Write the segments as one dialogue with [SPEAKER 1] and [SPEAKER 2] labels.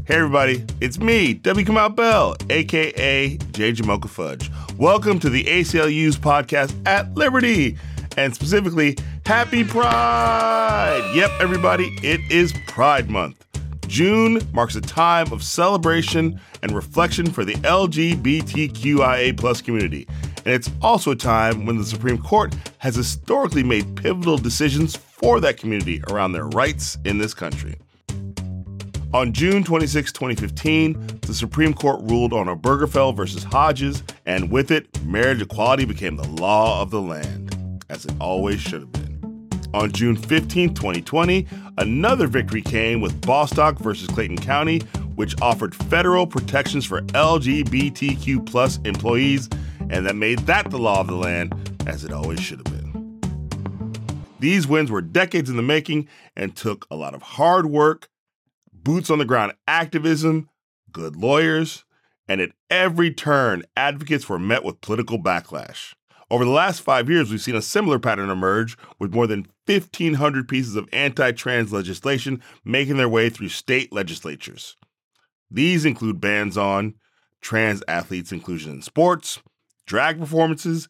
[SPEAKER 1] Hey everybody, it's me, W. Kamau Bell, aka J. Jamocha Fudge. Welcome to the ACLU's podcast at Liberty, and specifically, Happy Pride! Yep, everybody, it is Pride Month. June marks a time of celebration and reflection for the LGBTQIA+ community, and it's also a time when the Supreme Court has historically made pivotal decisions for that community around their rights in this country. On June 26, 2015, the Supreme Court ruled on Obergefell versus Hodges, and with it, marriage equality became the law of the land, as it always should have been. On June 15, 2020, another victory came with Bostock versus Clayton County, which offered federal protections for LGBTQ+ employees, and that made that the law of the land, as it always should have been. These wins were decades in the making and took a lot of hard work, boots on the ground activism, good lawyers, and at every turn, advocates were met with political backlash. Over the last 5 years, we've seen a similar pattern emerge, with more than 1,500 pieces of anti-trans legislation making their way through state legislatures. These include bans on trans athletes' inclusion in sports, drag performances,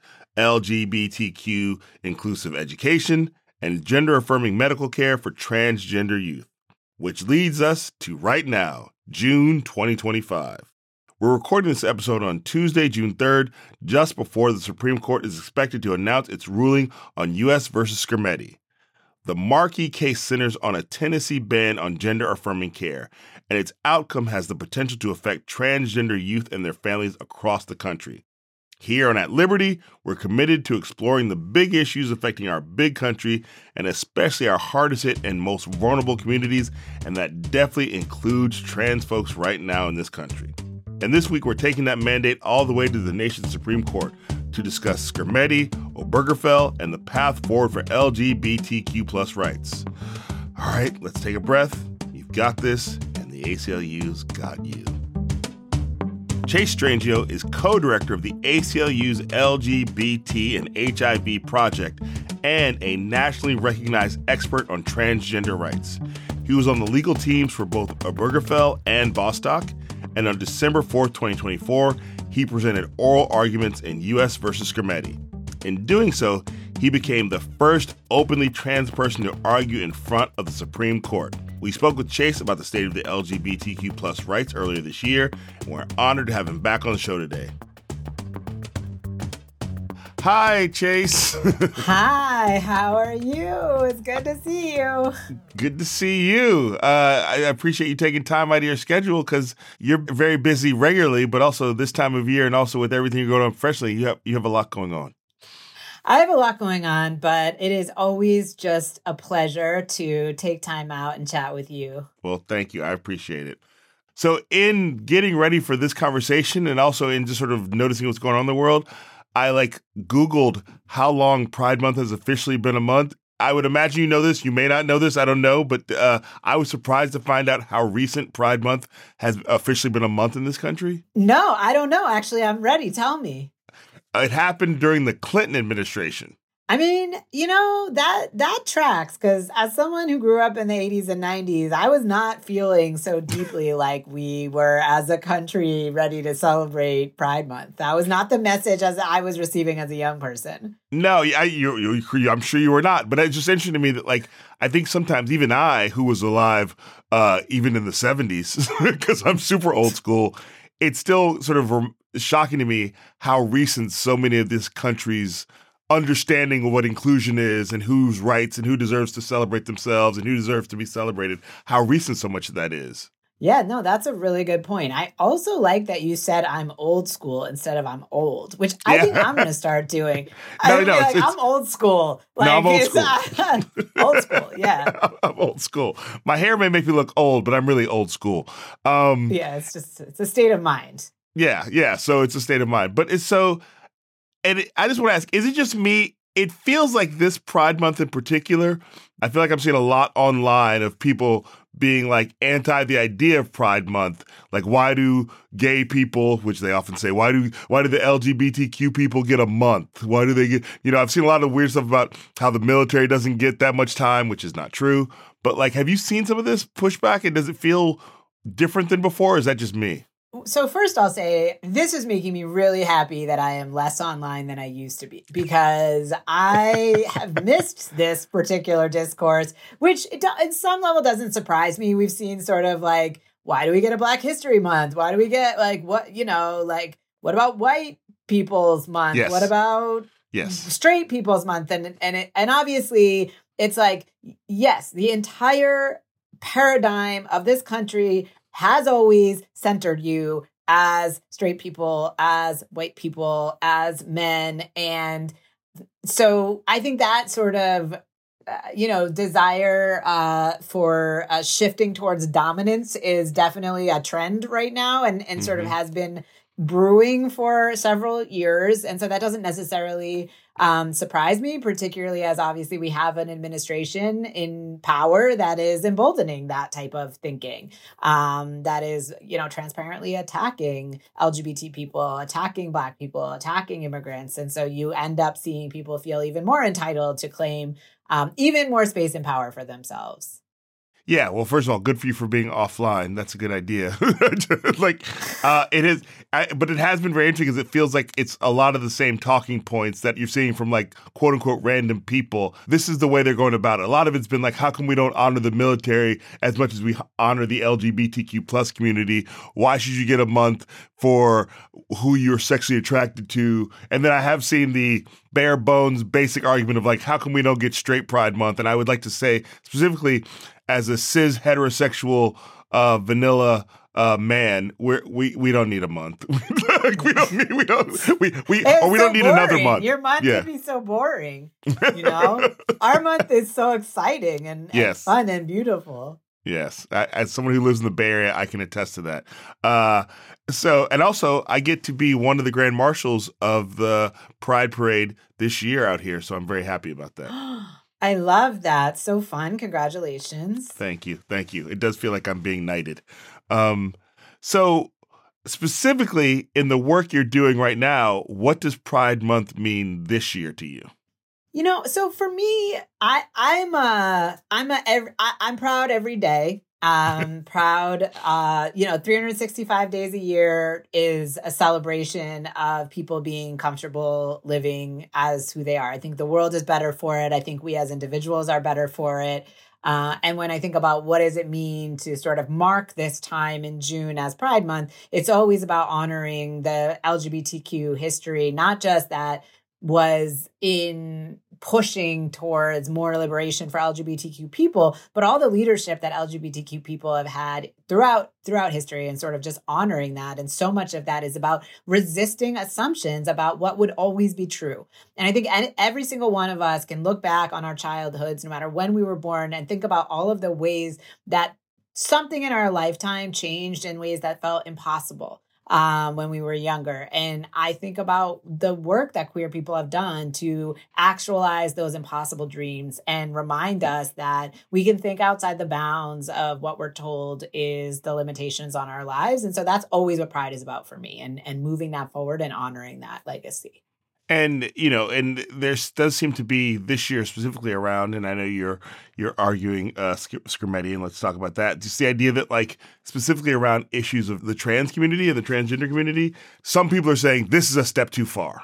[SPEAKER 1] LGBTQ inclusive education, and gender-affirming medical care for transgender youth. Which leads us to right now, June 2025. We're recording this episode on Tuesday, June 3rd, just before the Supreme Court is expected to announce its ruling on U.S. versus Skrmetti. The marquee case centers on a Tennessee ban on gender-affirming care, and its outcome has the potential to affect transgender youth and their families across the country. Here on At Liberty, we're committed to exploring the big issues affecting our big country, and especially our hardest hit and most vulnerable communities, and that definitely includes trans folks right now in this country. And this week, we're taking that mandate all the way to the nation's Supreme Court to discuss Skrmetti, Obergefell, and the path forward for LGBTQ+ rights. All right, let's take a breath. You've got this, and the ACLU's got you. Chase Strangio is co-director of the ACLU's LGBT and HIV project and a nationally recognized expert on transgender rights. He was on the legal teams for both Obergefell and Bostock, and on December 4th, 2024, he presented oral arguments in U.S. versus Skrmetti. In doing so, he became the first openly trans person to argue in front of the Supreme Court. We spoke with Chase about the state of the LGBTQ+ rights earlier this year, and we're honored to have him back on the show today. Hi, Chase.
[SPEAKER 2] Hi, how are you? It's good to see you.
[SPEAKER 1] Good to see you. I appreciate you taking time out of your schedule because you're very busy regularly, but also this time of year and also with everything you're going on professionally, you have a lot going on.
[SPEAKER 2] I have a lot going on, but it is always just a pleasure to take time out and chat with you.
[SPEAKER 1] Well, thank you. I appreciate it. So in getting ready for this conversation and also in just sort of noticing what's going on in the world, I Googled how long Pride Month has officially been a month. I would imagine you know this. You may not know this. I don't know. But I was surprised to find out how recent Pride Month has officially been a month in this country.
[SPEAKER 2] No, I don't know. Actually, I'm ready. Tell me.
[SPEAKER 1] It happened during the Clinton administration.
[SPEAKER 2] I mean, that tracks because as someone who grew up in the 80s and 90s, I was not feeling so deeply like we were as a country ready to celebrate Pride Month. That was not the message as I was receiving as a young person.
[SPEAKER 1] No, I'm sure you were not. But it's just interesting to me that I think sometimes even I, who was alive even in the 70s, because I'm super old school, it's still sort of shocking to me how recent so many of this country's understanding of what inclusion is and whose rights and who deserves to celebrate themselves and who deserves to be celebrated, how recent so much of that is.
[SPEAKER 2] Yeah, no, that's a really good point. I also like that you said I'm old school instead of I'm old, which I think I'm going to start doing. I'm old school.
[SPEAKER 1] I'm old school.
[SPEAKER 2] Old school, yeah.
[SPEAKER 1] I'm old school. My hair may make me look old, but I'm really old school.
[SPEAKER 2] Yeah, it's a state of mind.
[SPEAKER 1] Yeah. So it's a state of mind. But it's so, and I just want to ask, is it just me? It feels like this Pride Month in particular, I feel like I'm seeing a lot online of people being anti the idea of Pride Month. Why do gay people, which they often say, why do the LGBTQ people get a month? Why do they get, I've seen a lot of weird stuff about how the military doesn't get that much time, which is not true. But have you seen some of this pushback? And does it feel different than before? Or is that just me?
[SPEAKER 2] So first I'll say this is making me really happy that I am less online than I used to be, because I have missed this particular discourse, which at some level doesn't surprise me. We've seen sort of like, why do we get a Black History Month? Why do we get what about white people's month?
[SPEAKER 1] Yes.
[SPEAKER 2] What about straight people's month? And obviously it's like, yes, the entire paradigm of this country has always centered you as straight people, as white people, as men. And so I think that sort of, desire for shifting towards dominance is definitely a trend right now, and sort of has been brewing for several years. And so that doesn't necessarily surprise me, particularly as obviously we have an administration in power that is emboldening that type of thinking, that is, transparently attacking LGBT people, attacking Black people, attacking immigrants. And so you end up seeing people feel even more entitled to claim even more space and power for themselves.
[SPEAKER 1] Yeah, well, first of all, good for you for being offline. That's a good idea. It is, but it has been very interesting because it feels like it's a lot of the same talking points that you're seeing from like quote unquote random people. This is the way they're going about it. A lot of it's been like, how come we don't honor the military as much as we honor the LGBTQ plus community? Why should you get a month for who you're sexually attracted to? And then I have seen the bare bones basic argument of like, how come we don't get Straight Pride Month? And I would like to say specifically, as a cis heterosexual vanilla man, we don't need a month. we don't need another month.
[SPEAKER 2] Your month can be so boring. Our month is so exciting and fun and beautiful.
[SPEAKER 1] Yes, as someone who lives in the Bay Area, I can attest to that. And also I get to be one of the grand marshals of the Pride Parade this year out here, so I'm very happy about that.
[SPEAKER 2] I love that. So fun. Congratulations.
[SPEAKER 1] Thank you. It does feel like I'm being knighted. So specifically in the work you're doing right now, what does Pride Month mean this year to you?
[SPEAKER 2] So for me, I'm proud every day. Proud, 365 days a year is a celebration of people being comfortable living as who they are. I think the world is better for it. I think we as individuals are better for it. And when I think about what does it mean to sort of mark this time in June as Pride Month, it's always about honoring the LGBTQ history, not just that was in pushing towards more liberation for LGBTQ people, but all the leadership that LGBTQ people have had throughout history, and sort of just honoring that. And so much of that is about resisting assumptions about what would always be true. And I think every single one of us can look back on our childhoods, no matter when we were born, and think about all of the ways that something in our lifetime changed in ways that felt impossible when we were younger. And I think about the work that queer people have done to actualize those impossible dreams and remind us that we can think outside the bounds of what we're told is the limitations on our lives. And so that's always what Pride is about for me, and moving that forward and honoring that legacy.
[SPEAKER 1] And, and there does seem to be this year specifically around, and I know you're arguing Skrmetti, and let's talk about that. Just the idea that, like, specifically around issues of the trans community and the transgender community, some people are saying this is a step too far.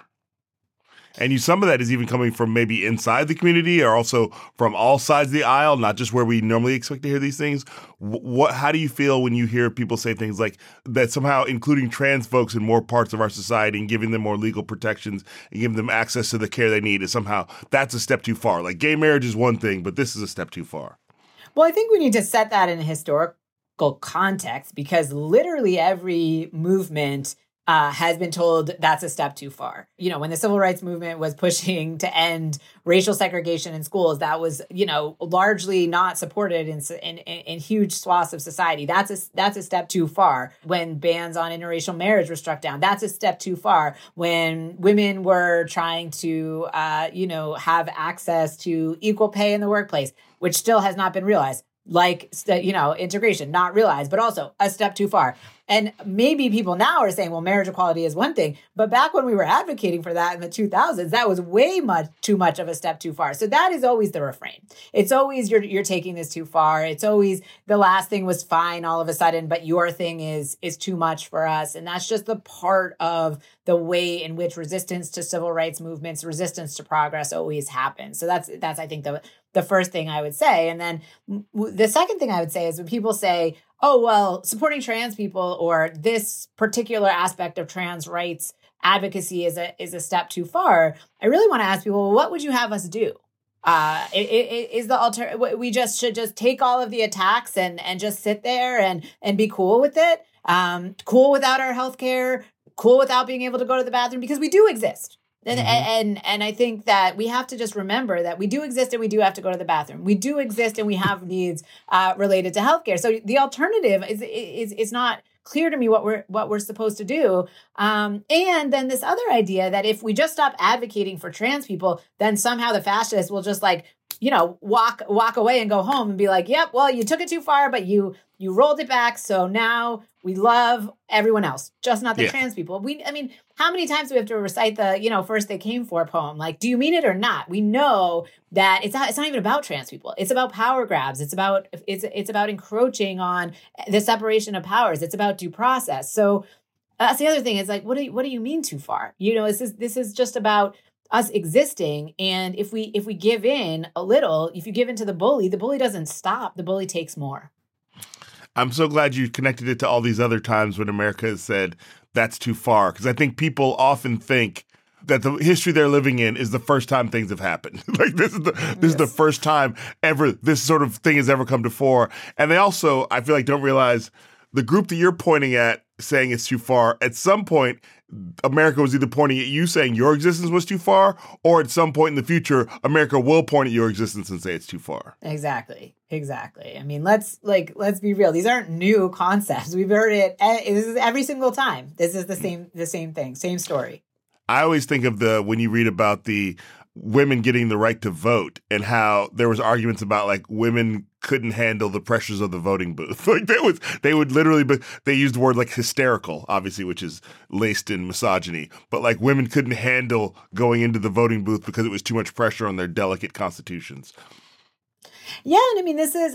[SPEAKER 1] And some of that is even coming from maybe inside the community, or also from all sides of the aisle, not just where we normally expect to hear these things. How do you feel when you hear people say things like that, somehow including trans folks in more parts of our society and giving them more legal protections and giving them access to the care they need is somehow that's a step too far? Like, gay marriage is one thing, but this is a step too far.
[SPEAKER 2] Well, I think we need to set that in a historical context, because literally every movement has been told that's a step too far. When the civil rights movement was pushing to end racial segregation in schools, that was, largely not supported in huge swaths of society. That's a step too far. When bans on interracial marriage were struck down, that's a step too far. When women were trying to, have access to equal pay in the workplace, which still has not been realized, like, integration, not realized, but also a step too far. And maybe people now are saying, well, marriage equality is one thing. But back when we were advocating for that in the 2000s, that was way too much of a step too far. So that is always the refrain. It's always you're taking this too far. It's always the last thing was fine all of a sudden, but your thing is too much for us. And that's just the part of the way in which resistance to civil rights movements, resistance to progress always happens. So that's I think the first thing I would say. And then the second thing I would say is when people say, oh, well, supporting trans people or this particular aspect of trans rights advocacy is a step too far, I really want to ask people, well, what would you have us do? Is the we should just take all of the attacks and just sit there and be cool with it, cool without our healthcare, cool without being able to go to the bathroom, because we do exist. And I think that we have to just remember that we do exist and we do have to go to the bathroom. We do exist and we have needs related to healthcare. So the alternative is not clear to me what we're supposed to do. And then this other idea that if we just stop advocating for trans people, then somehow the fascists will just walk away and go home and be like, yep, well, you took it too far, but you rolled it back. So now we love everyone else, just not the trans people. How many times do we have to recite the, first they came for poem? Like, do you mean it or not? We know that it's not even about trans people. It's about power grabs. It's about encroaching on the separation of powers. It's about due process. So that's the other thing. It's like, what do you mean too far? This is just about us existing. And if we give in a little, if you give in to the bully doesn't stop. The bully takes more.
[SPEAKER 1] I'm so glad you connected it to all these other times when America has said that's too far. Because I think people often think that the history they're living in is the first time things have happened. Like this is the first time ever this sort of thing has ever come to fore. And they also, I feel like, don't realize the group that you're pointing at saying it's too far, at some point, America was either pointing at you saying your existence was too far, or at some point in the future, America will point at your existence and say it's too far.
[SPEAKER 2] Exactly. I mean, let's be real. These aren't new concepts. We've heard it. This is every single time. This is the same thing, same story.
[SPEAKER 1] I always think of when you read about the women getting the right to vote and how there was arguments about like women couldn't handle the pressures of the voting booth. Like they would literally, they used the word like hysterical, obviously, which is laced in misogyny, but like women couldn't handle going into the voting booth because it was too much pressure on their delicate constitutions.
[SPEAKER 2] Yeah, and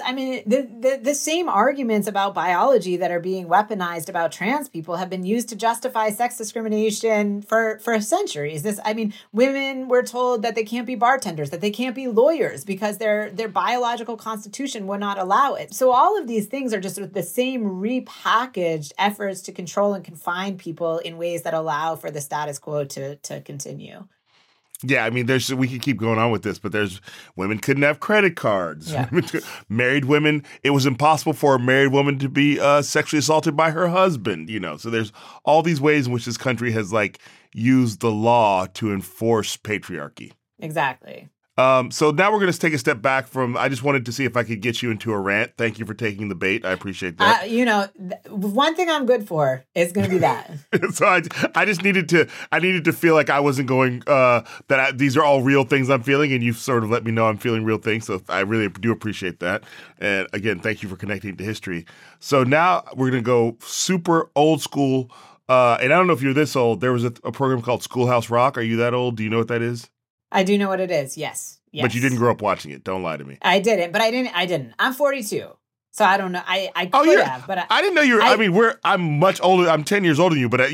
[SPEAKER 2] the same arguments about biology that are being weaponized about trans people have been used to justify sex discrimination for centuries. Women were told that they can't be bartenders, that they can't be lawyers because their biological constitution would not allow it. So all of these things are just sort of the same repackaged efforts to control and confine people in ways that allow for the status quo to continue.
[SPEAKER 1] Yeah, we could keep going on with this, but women couldn't have credit cards.
[SPEAKER 2] Yeah.
[SPEAKER 1] Married women, it was impossible for a married woman to be sexually assaulted by her husband, So there's all these ways in which this country has used the law to enforce patriarchy.
[SPEAKER 2] Exactly.
[SPEAKER 1] So now we're going to take a step back I just wanted to see if I could get you into a rant. Thank you for taking the bait. I appreciate that.
[SPEAKER 2] One thing I'm good for is going to be that.
[SPEAKER 1] So I just needed to feel like I wasn't going, these are all real things I'm feeling, and you've sort of let me know I'm feeling real things. So I really do appreciate that. And again, thank you for connecting to history. So now we're going to go super old school. And I don't know if you're this old. There was a program called Schoolhouse Rock. Are you that old? Do you know what that is?
[SPEAKER 2] I do know what it is. Yes.
[SPEAKER 1] But you didn't grow up watching it. Don't lie to me.
[SPEAKER 2] I didn't. I'm 42. So I don't know. I could have, but
[SPEAKER 1] I didn't know you were. I'm much older. I'm 10 years older than you. But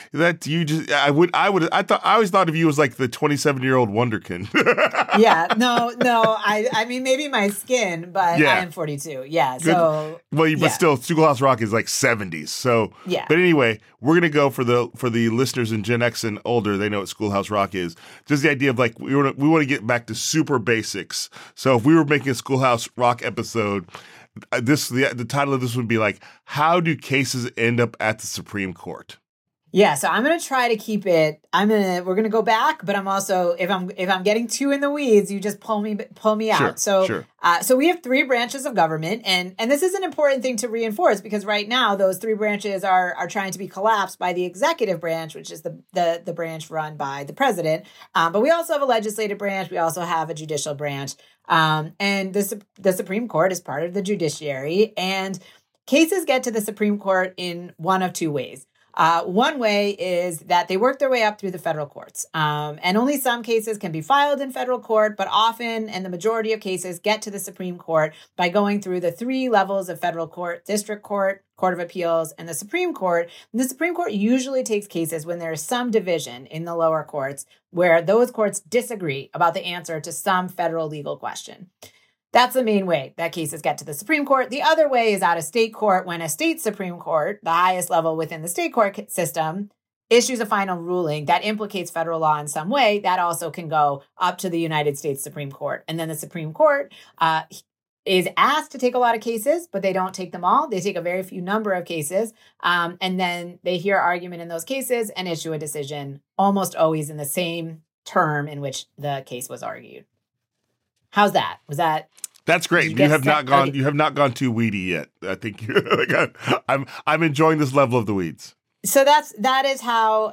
[SPEAKER 1] I always thought of you as like the 27-year-old wonderkin.
[SPEAKER 2] Yeah. No. Maybe my skin, but I am 42. Yeah. So.
[SPEAKER 1] Well, but still, Schoolhouse Rock is like 70s. So.
[SPEAKER 2] Yeah.
[SPEAKER 1] But anyway, we're gonna go for the listeners in Gen X and older. They know what Schoolhouse Rock is. Just the idea of we want to get back to super basics. So if we were making a Schoolhouse Rock episode. The title of this would be like, how do cases end up at the Supreme Court?
[SPEAKER 2] Yeah, so I'm gonna try to keep it. We're gonna go back, but I'm also if I'm getting too in the weeds, you just pull me out.
[SPEAKER 1] Sure.
[SPEAKER 2] So we have three branches of government, and this is an important thing to reinforce because right now those three branches are trying to be collapsed by the executive branch, which is the branch run by the president. But we also have a legislative branch. We also have a judicial branch, and the Supreme Court is part of the judiciary, and cases get to the Supreme Court in one of two ways. One way is that they work their way up through the federal courts. And only some cases can be filed in federal court, but often, and the majority of cases, get to the Supreme Court by going through the three levels of federal court: district court, Court of Appeals, and the Supreme Court. And the Supreme Court usually takes cases when there is some division in the lower courts where those courts disagree about the answer to some federal legal question. That's the main way that cases get to the Supreme Court. The other way is out of state court when a state Supreme Court, the highest level within the state court system, issues a final ruling that implicates federal law in some way. That also can go up to the United States Supreme Court. And then the Supreme Court is asked to take a lot of cases, but they don't take them all. They take a very few number of cases. And then they hear argument in those cases and issue a decision, almost always in the same term in which the case was argued. That was
[SPEAKER 1] That's great. You have not gone too weedy yet. I think I'm enjoying this level of the weeds.
[SPEAKER 2] So that is how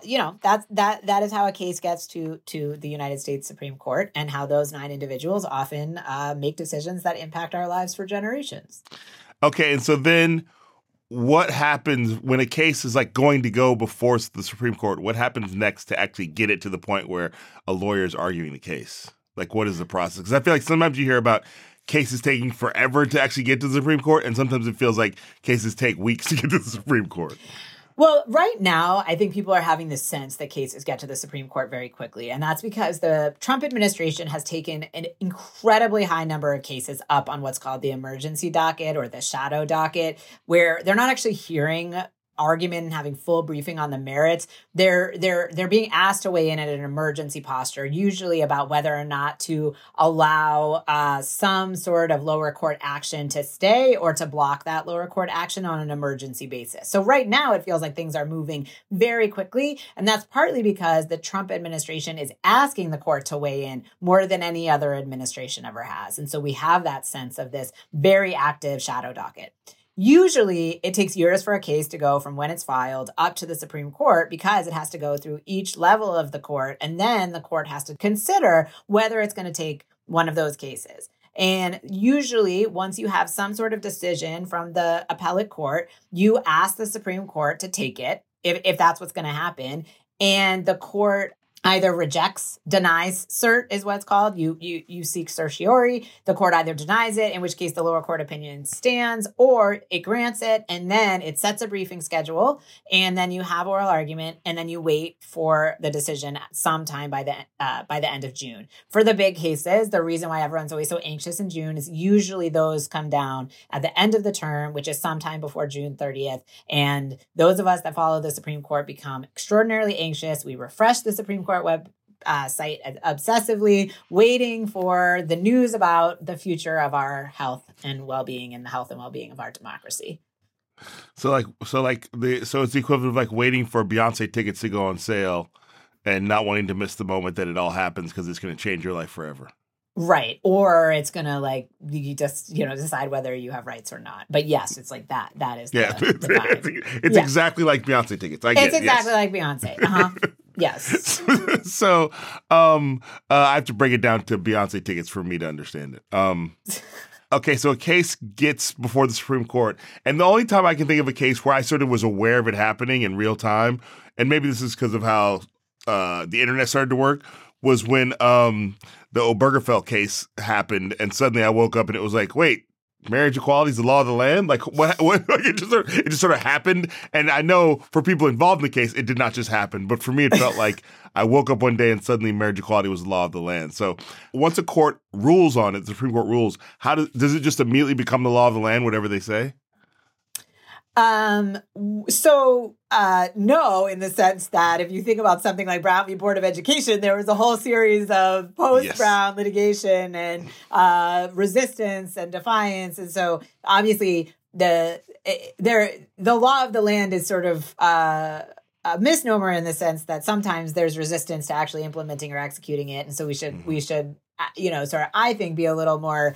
[SPEAKER 2] a case gets to the United States Supreme Court, and how those 9 individuals often make decisions that impact our lives for generations.
[SPEAKER 1] Okay, and so then what happens when a case is like going to go before the Supreme Court? What happens next to actually get it to the point where a lawyer is arguing the case? Like, what is the process? Because I feel like sometimes you hear about cases taking forever to actually get to the Supreme Court, and sometimes it feels like cases take weeks to get to the Supreme Court.
[SPEAKER 2] Well, right now, I think people are having the sense that cases get to the Supreme Court very quickly. And that's because the Trump administration has taken an incredibly high number of cases up on what's called the emergency docket or the shadow docket, where they're not actually hearing argument and having full briefing on the merits. They're being asked to weigh in at an emergency posture, usually about whether or not to allow some sort of lower court action to stay or to block that lower court action on an emergency basis. So right now it feels like things are moving very quickly. And that's partly because the Trump administration is asking the court to weigh in more than any other administration ever has. And so we have that sense of this very active shadow docket. Usually, it takes years for a case to go from when it's filed up to the Supreme Court because it has to go through each level of the court, and then the court has to consider whether it's going to take one of those cases. And usually, once you have some sort of decision from the appellate court, you ask the Supreme Court to take it, if that's what's going to happen, and the court either rejects, denies cert is what it's called. You seek certiorari. The court either denies it, in which case the lower court opinion stands, or it grants it, and then it sets a briefing schedule, and then you have oral argument, and then you wait for the decision sometime by the end of June. For the big cases, the reason why everyone's always so anxious in June is usually those come down at the end of the term, which is sometime before June 30th. And those of us that follow the Supreme Court become extraordinarily anxious. We refresh the Supreme Court web site obsessively, waiting for the news about the future of our health and well-being and the health and well-being of our democracy.
[SPEAKER 1] So it's the equivalent of like waiting for Beyonce tickets to go on sale and not wanting to miss the moment that it all happens because it's going to change your life forever.
[SPEAKER 2] Right. Or it's going to you just, decide whether you have rights or not. But yes, it's like that. That is the vibe.
[SPEAKER 1] It's exactly like Beyonce tickets. It's
[SPEAKER 2] exactly like Beyonce. Uh-huh. Yes.
[SPEAKER 1] So I have to break it down to Beyonce tickets for me to understand it. Okay, so a case gets before the Supreme Court, and the only time I can think of a case where I sort of was aware of it happening in real time, and maybe this is because of how the internet started to work, was when the Obergefell case happened, and suddenly I woke up and it was like, wait, marriage equality is the law of the land? Like what it just sort of happened. And I know for people involved in the case, it did not just happen. But for me, it felt like I woke up one day and suddenly marriage equality was the law of the land. So once a court rules on it, the Supreme Court rules, does it just immediately become the law of the land, whatever they say?
[SPEAKER 2] No, in the sense that if you think about something like Brown v. Board of Education, there was a whole series of post-Brown litigation and resistance and defiance. And so obviously the law of the land is sort of a misnomer in the sense that sometimes there's resistance to actually implementing or executing it. And so we should, sort of, I think, be a little more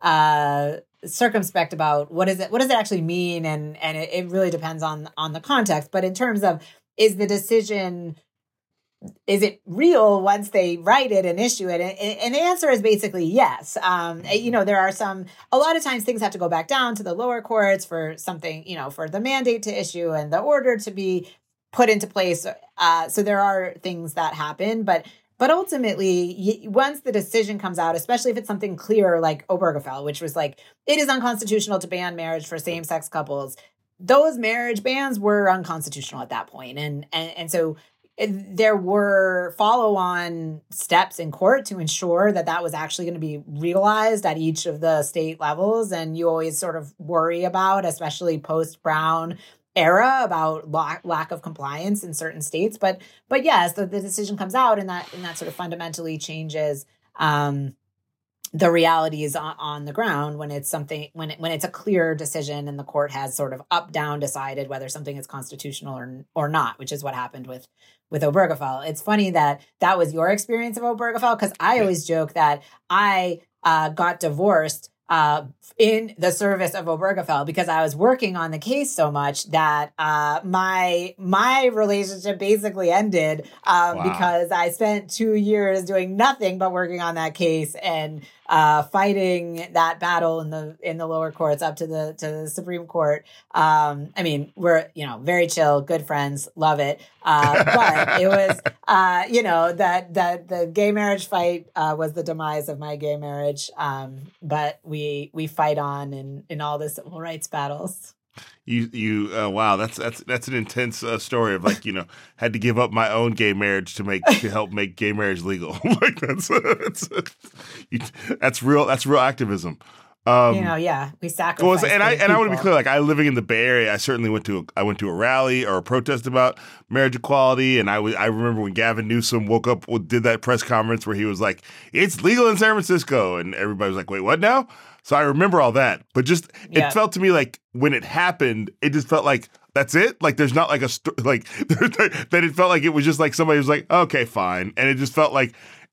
[SPEAKER 2] circumspect about what does it actually mean? And it really depends on the context. But in terms of, is the decision, is it real once they write it and issue it? And the answer is basically yes. There are a lot of times things have to go back down to the lower courts for something, for the mandate to issue and the order to be put into place. So there are things that happen, but ultimately, once the decision comes out, especially if it's something clear like Obergefell, which was like, it is unconstitutional to ban marriage for same-sex couples, those marriage bans were unconstitutional at that point. And so there were follow-on steps in court to ensure that was actually going to be realized at each of the state levels. And you always sort of worry about, especially post-Brown era, about lack of compliance in certain states. But yes, the decision comes out and that sort of fundamentally changes the realities on the ground when it's something, when it's a clear decision and the court has sort of up down decided whether something is constitutional or not, which is what happened with Obergefell. It's funny that was your experience of Obergefell, because I always joke that I got divorced in the service of Obergefell because I was working on the case so much that my relationship basically ended because I spent 2 years doing nothing but working on that case and fighting that battle in the lower courts up to the Supreme Court. We're very chill, good friends, love it. But it was that the gay marriage fight was the demise of my gay marriage. But we fight on in all the civil rights battles.
[SPEAKER 1] Wow, that's an intense story of had to give up my own gay marriage to help make gay marriage legal. Like that's real activism.
[SPEAKER 2] We sacrifice.
[SPEAKER 1] And I want to be clear, I living in the Bay Area, I certainly went to a rally or a protest about marriage equality, and I remember when Gavin Newsom woke up, did that press conference where he was like, "It's legal in San Francisco," and everybody was like, "Wait, what now?" So I remember all that, but it felt to me like when it happened, it just felt like that's it. Like there's not that it felt like it was just like somebody was like, "Okay, fine," and it just felt like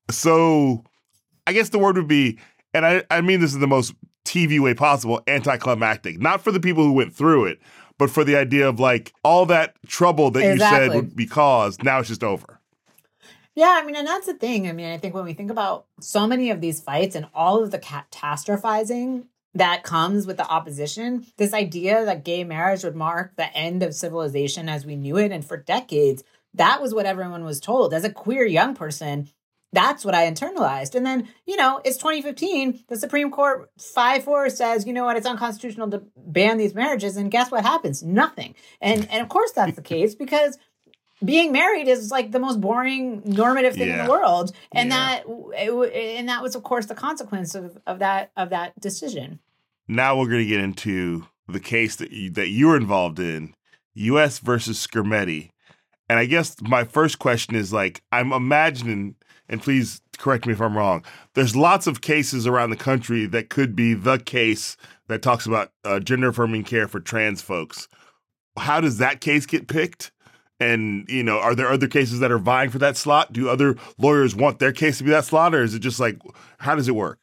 [SPEAKER 1] so. I guess the word would be, and I mean this in the most TV way possible, anticlimactic. Not for the people who went through it, but for the idea of all that trouble that you said would be caused, now it's just over.
[SPEAKER 2] Yeah, and that's the thing. I think when we think about so many of these fights and all of the catastrophizing that comes with the opposition, this idea that gay marriage would mark the end of civilization as we knew it, and for decades, that was what everyone was told. As a queer young person, that's what I internalized. And then, it's 2015. The Supreme Court 5-4 says, it's unconstitutional to ban these marriages. And guess what happens? Nothing. And of course that's the case, because being married is the most boring normative thing in the world. And that was, of course, the consequence of that decision.
[SPEAKER 1] Now we're going to get into the case that you were involved in, U.S. versus Skrmetti. And I guess my first question is I'm imagining, and please correct me if I'm wrong, there's lots of cases around the country that could be the case that talks about gender-affirming care for trans folks. How does that case get picked? And, are there other cases that are vying for that slot? Do other lawyers want their case to be that slot? Or is it just how does it work?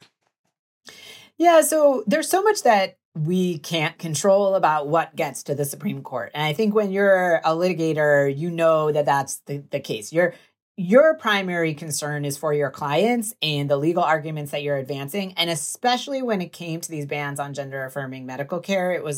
[SPEAKER 2] Yeah, so there's so much that we can't control about what gets to the Supreme Court. And I think when you're a litigator, that's the case. Your primary concern is for your clients and the legal arguments that you're advancing. And especially when it came to these bans on gender-affirming medical care, it was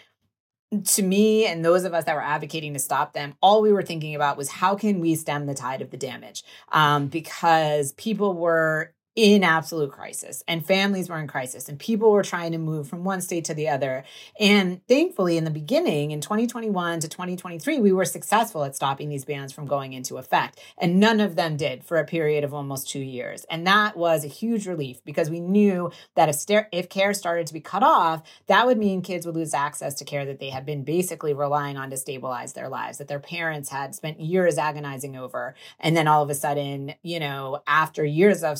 [SPEAKER 2] to me and those of us that were advocating to stop them, all we were thinking about was how can we stem the tide of the damage? Because people were in absolute crisis and families were in crisis and people were trying to move from one state to the other. And thankfully, in the beginning, in 2021 to 2023, we were successful at stopping these bans from going into effect. And none of them did for a period of almost 2 years. And that was a huge relief because we knew that if care started to be cut off, that would mean kids would lose access to care that they had been basically relying on to stabilize their lives, that their parents had spent years agonizing over. And then all of a sudden, after years of suffering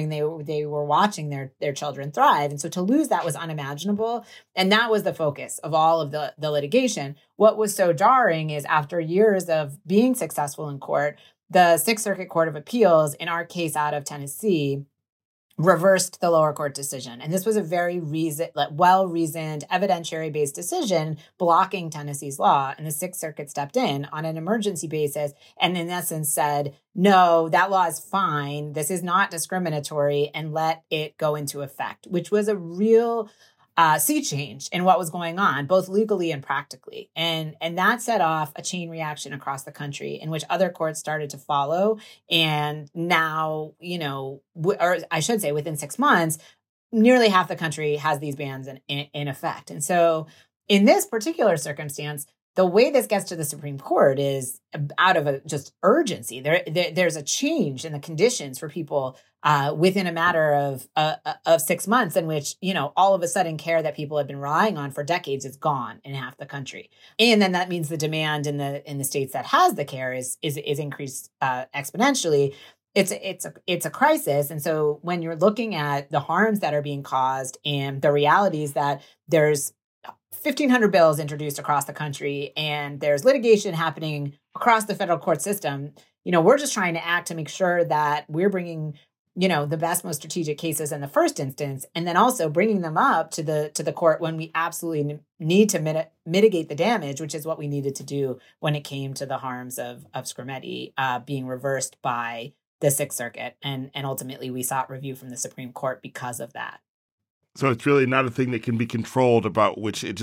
[SPEAKER 2] ensuring they were watching their children thrive. And so to lose that was unimaginable. And that was the focus of all of the litigation. What was so jarring is after years of being successful in court, the Sixth Circuit Court of Appeals, in our case out of Tennessee, reversed the lower court decision. And this was a very well-reasoned, evidentiary-based decision blocking Tennessee's law. And the Sixth Circuit stepped in on an emergency basis and in essence said, no, that law is fine. This is not discriminatory, and let it go into effect, which was a real sea change in what was going on, both legally and practically. And that set off a chain reaction across the country in which other courts started to follow. And now, or I should say within 6 months, nearly half the country has these bans in effect. And so in this particular circumstance, the way this gets to the Supreme Court is out of just urgency. There's a change in the conditions for people within a matter of 6 months, in which all of a sudden care that people have been relying on for decades is gone in half the country, and then that means the demand in the states that has the care is increased exponentially. It's a crisis, and so when you're looking at the harms that are being caused and the realities that there's 1,500 bills introduced across the country, and there's litigation happening across the federal court system. We're just trying to act to make sure that we're bringing, the best, most strategic cases in the first instance, and then also bringing them up to the court when we absolutely need to mitigate the damage, which is what we needed to do when it came to the harms of Skrmetti being reversed by the Sixth Circuit, and ultimately we sought review from the Supreme Court because of that.
[SPEAKER 1] So it's really not a thing that can be controlled about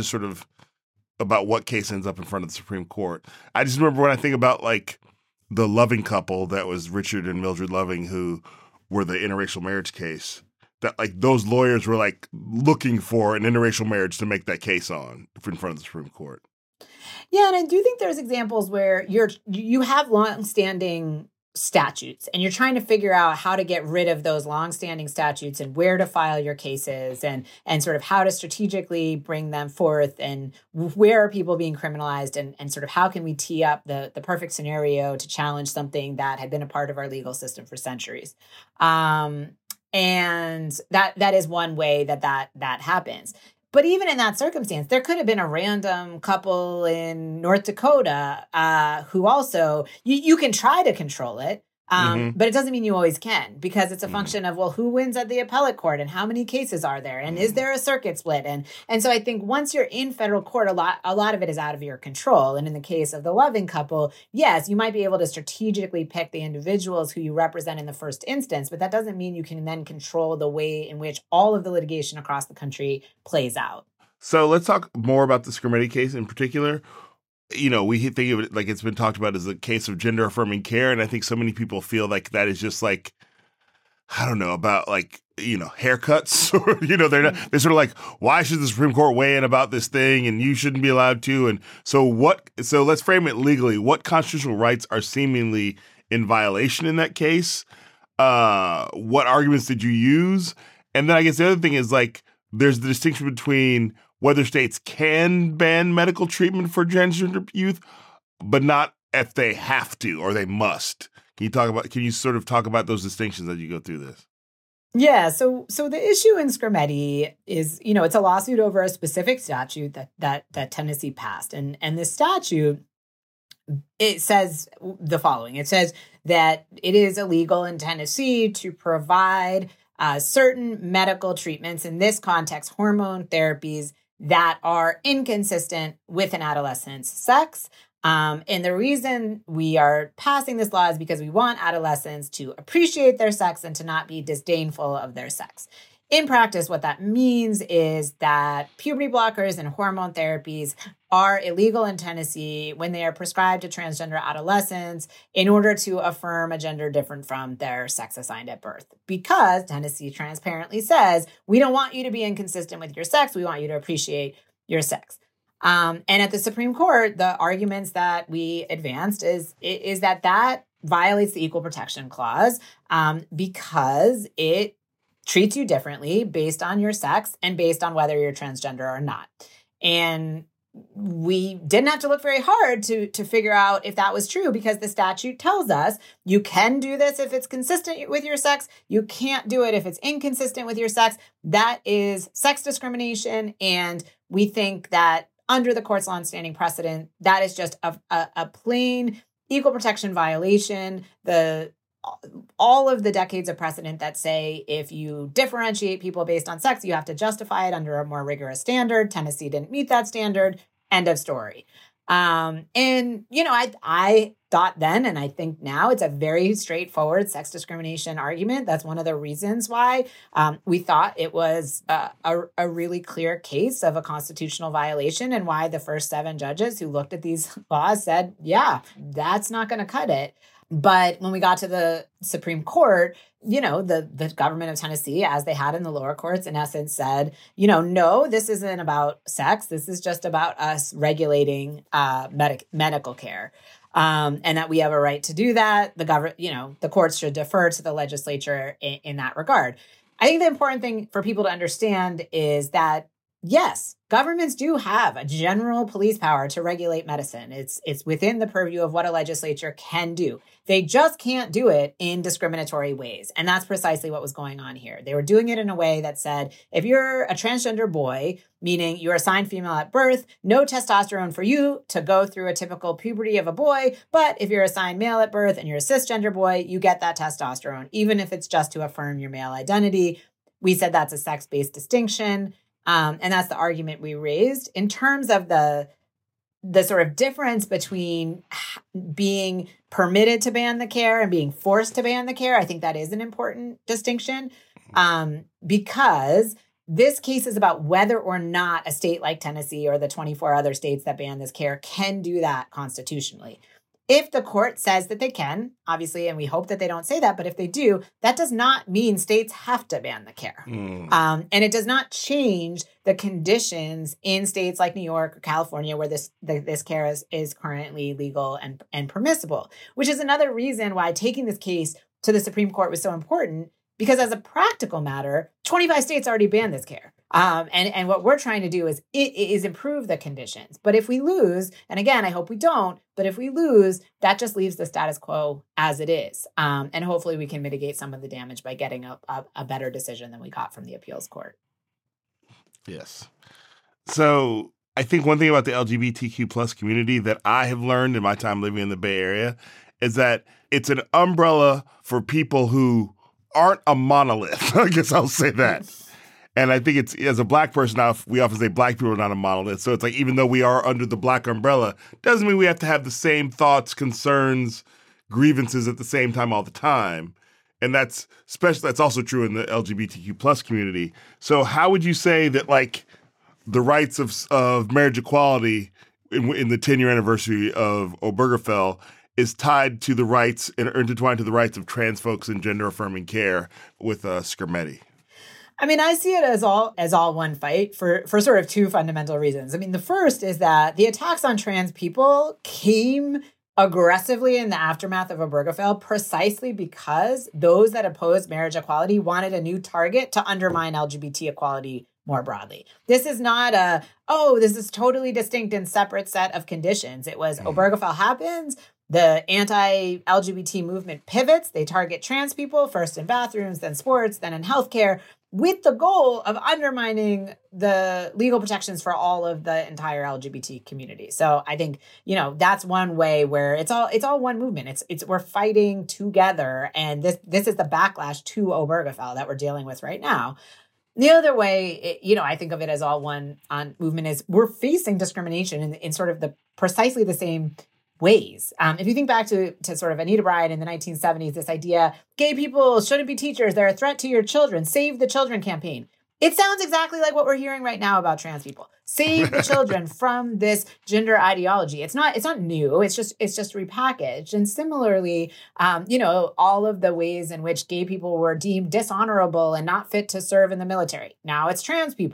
[SPEAKER 1] what case ends up in front of the Supreme Court. I just remember when I think about like the Loving couple that was Richard and Mildred Loving, who were the interracial marriage case, that like those lawyers were like looking for an interracial marriage to make that case on in front of the Supreme Court.
[SPEAKER 2] Yeah, and I do think there's examples where you have longstanding statutes and you're trying to figure out how to get rid of those longstanding statutes and where to file your cases and sort of how to strategically bring them forth and where are people being criminalized and sort of how can we tee up the perfect scenario to challenge something that had been a part of our legal system for centuries. And that is one way that happens. But even in that circumstance, there could have been a random couple in North Dakota who also, you can try to control it, but it doesn't mean you always can, because it's a function of, well, who wins at the appellate court and how many cases are there? And is there a circuit split? And so I think once you're in federal court, a lot of it is out of your control. And in the case of the Loving couple, yes, you might be able to strategically pick the individuals who you represent in the first instance, but that doesn't mean you can then control the way in which all of the litigation across the country plays out.
[SPEAKER 1] So let's talk more about the Skrmetti case in particular. We think of it like it's been talked about as a case of gender affirming care. And I think so many people feel like that is just like, I don't know, about like, haircuts or, they're sort of like, why should the Supreme Court weigh in about this thing? And you shouldn't be allowed to. And so let's frame it legally. What constitutional rights are seemingly in violation in that case? What arguments did you use? And then I guess the other thing is like, there's the distinction between whether states can ban medical treatment for transgender youth, but not if they have to or they must. Can you sort of talk about those distinctions as you go through this?
[SPEAKER 2] Yeah. So the issue in Skrmetti is, it's a lawsuit over a specific statute that Tennessee passed. And this statute, it says the following. It says that it is illegal in Tennessee to provide certain medical treatments, in this context, hormone therapies, that are inconsistent with an adolescent's sex. And the reason we are passing this law is because we want adolescents to appreciate their sex and to not be disdainful of their sex. In practice, what that means is that puberty blockers and hormone therapies are illegal in Tennessee when they are prescribed to transgender adolescents in order to affirm a gender different from their sex assigned at birth. Because Tennessee transparently says, we don't want you to be inconsistent with your sex. We want you to appreciate your sex. And at the Supreme Court, the arguments that we advanced is that violates the Equal Protection Clause because it treats you differently based on your sex and based on whether you're transgender or not. And we didn't have to look very hard to figure out if that was true, because the statute tells us you can do this if it's consistent with your sex. You can't do it if it's inconsistent with your sex. That is sex discrimination. And we think that under the court's longstanding precedent, that is just a plain equal protection violation. All of the decades of precedent that say if you differentiate people based on sex, you have to justify it under a more rigorous standard. Tennessee didn't meet that standard. End of story. And, I thought then, and I think now, it's a very straightforward sex discrimination argument. That's one of the reasons why we thought it was a really clear case of a constitutional violation, and why the first 7 judges who looked at these laws said, yeah, that's not going to cut it. But when we got to the Supreme Court, the government of Tennessee, as they had in the lower courts, in essence said, no, this isn't about sex. This is just about us regulating medical care, and that we have a right to do that. The courts should defer to the legislature in that regard. I think the important thing for people to understand is that, yes, governments do have a general police power to regulate medicine. It's within the purview of what a legislature can do. They just can't do it in discriminatory ways. And that's precisely what was going on here. They were doing it in a way that said, if you're a transgender boy, meaning you're assigned female at birth, no testosterone for you to go through a typical puberty of a boy. But if you're assigned male at birth and you're a cisgender boy, you get that testosterone, even if it's just to affirm your male identity. We said that's a sex-based distinction. And that's the argument we raised. In terms of the sort of difference between being permitted to ban the care and being forced to ban the care, I think that is an important distinction, because this case is about whether or not a state like Tennessee or the 24 other states that ban this care can do that constitutionally. If the court says that they can, obviously, and we hope that they don't say that, but if they do, that does not mean states have to ban the care. And it does not change the conditions in states like New York or California where this care is currently legal and permissible, which is another reason why taking this case to the Supreme Court was so important, because as a practical matter, 25 states already banned this care. And what we're trying to do is improve the conditions. But if we lose, and again, I hope we don't, but if we lose, that just leaves the status quo as it is. And hopefully we can mitigate some of the damage by getting a better decision than we got from the appeals court.
[SPEAKER 1] Yes. So I think one thing about the LGBTQ plus community that I have learned in my time living in the Bay Area is that it's an umbrella for people who aren't a monolith. I guess I'll say that. And I think it's, as a Black person, we often say Black people are not a monolith. So it's like, even though we are under the Black umbrella, doesn't mean we have to have the same thoughts, concerns, grievances at the same time all the time. And that's also true in the LGBTQ plus community. So how would you say that, like, the rights of marriage equality in the 10-year anniversary of Obergefell is tied to the rights and intertwined to the rights of trans folks in gender-affirming care with Skrmetti?
[SPEAKER 2] I mean, I see it as all one fight for sort of 2 fundamental reasons. I mean, the first is that the attacks on trans people came aggressively in the aftermath of Obergefell precisely because those that opposed marriage equality wanted a new target to undermine LGBT equality more broadly. This is not this is totally distinct and separate set of conditions. It was Obergefell happens, the anti-LGBT movement pivots, they target trans people, first in bathrooms, then sports, then in healthcare, with the goal of undermining the legal protections for all of the entire LGBT community. So I think, that's one way where it's all one movement. It's we're fighting together. And this is the backlash to Obergefell that we're dealing with right now. The other way, I think of it as all one on movement is we're facing discrimination in sort of the precisely the same ways. If you think back to sort of Anita Bryant in the 1970s, this idea, gay people shouldn't be teachers, they're a threat to your children, Save the Children campaign. It sounds exactly like what we're hearing right now about trans people. Save the children from this gender ideology. It's not new, it's just repackaged. And similarly, all of the ways in which gay people were deemed dishonorable and not fit to serve in the military. Now it's trans people.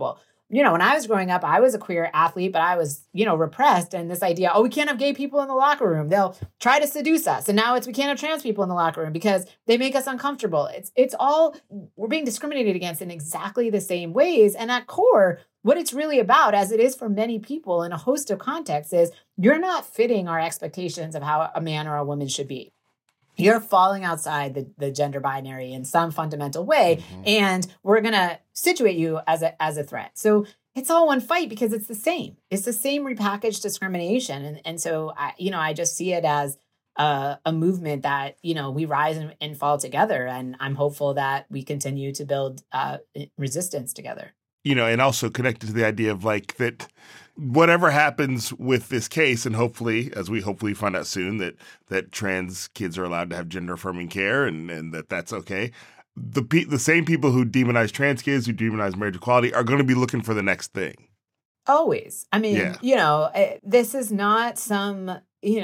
[SPEAKER 2] when I was growing up, I was a queer athlete, but I was, repressed. And this idea, we can't have gay people in the locker room. They'll try to seduce us. And now we can't have trans people in the locker room because they make us uncomfortable. It's all, we're being discriminated against in exactly the same ways. And at core, what it's really about, as it is for many people in a host of contexts, is you're not fitting our expectations of how a man or a woman should be. You're falling outside the gender binary in some fundamental way, and we're going to situate you as a threat. So it's all one fight because it's the same. It's the same repackaged discrimination. And so, I just see it as a movement that, we rise and fall together. And I'm hopeful that we continue to build resistance together.
[SPEAKER 1] And also connected to the idea of that whatever happens with this case, and hopefully, as we hopefully find out soon, that trans kids are allowed to have gender affirming care and that's okay. The same people who demonize trans kids, who demonize marriage equality, are going to be looking for the next thing.
[SPEAKER 2] Always. I mean, this is not some,